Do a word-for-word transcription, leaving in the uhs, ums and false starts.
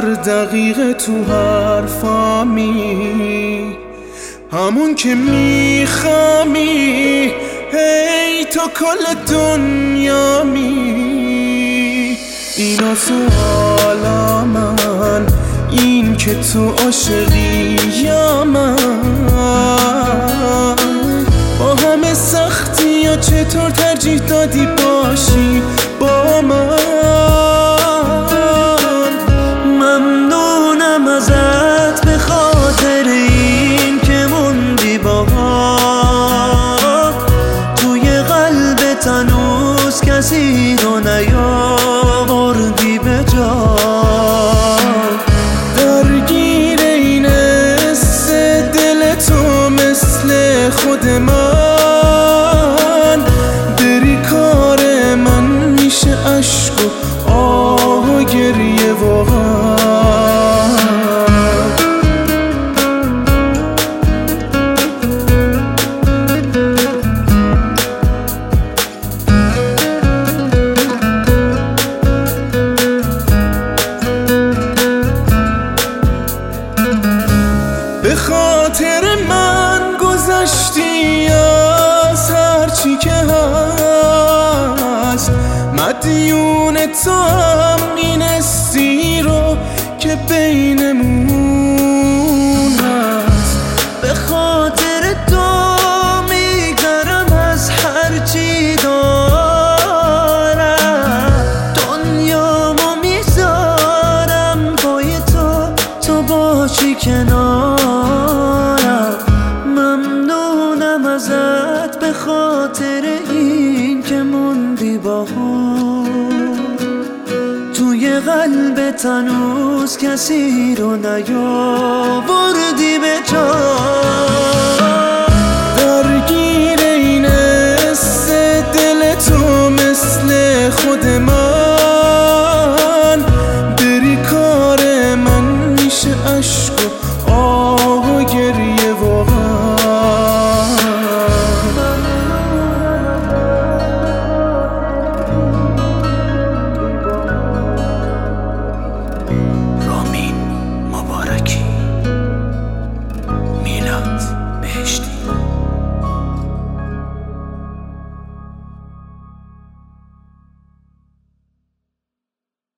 دقیقه تو حرفامی، همون که میخوامی، هی تو کل دنیامی. اینا سوالا من، این که تو عاشقی یا من، با همه سختی یا چطور ترجیح دادی باشی با من. ممنونم ازت به خاطر این که موندی با هم، توی قلبت هنوز کسی رو نیاوردی به جا. درگیر این حس دل تو مثل خود من، بری کار من میشه عشق و آه و گریه واقعا. به خاطر من گذشتی از هرچی که هست، مدیون تو هم این حسی رو که بینمون هست. به خاطر تو میگرم از هرچی دارم، دنیامو میذارم پای تو، تو باشی کنارم. ممنونم ازت به خاطر این که موندی با هم، توی قلبت هنوز کسی رو نیار